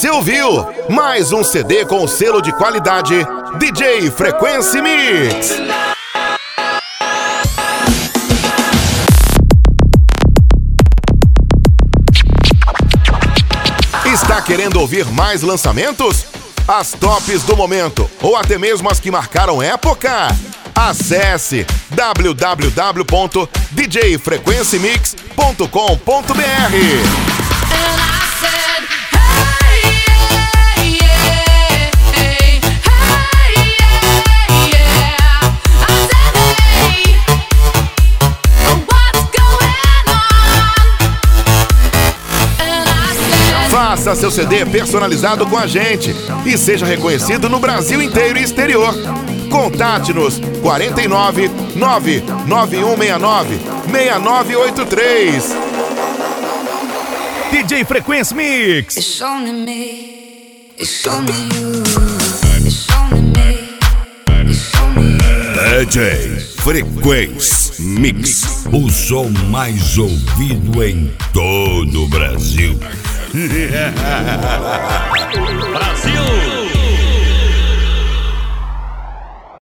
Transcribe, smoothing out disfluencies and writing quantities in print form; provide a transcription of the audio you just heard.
Você ouviu mais um CD com o selo de qualidade DJ Frequency Mix. Está querendo ouvir mais lançamentos? As tops do momento ou até mesmo as que marcaram época? Acesse www.djfrequencymix.com.br. Faça seu CD personalizado com a gente e seja reconhecido no Brasil inteiro e exterior. Contate-nos 49 99169 6983. DJ Frequency Mix. It's only me. It's only you. It's only me. It's only you. DJ Frequency Mix, o som mais ouvido em todo o Brasil. Brasil!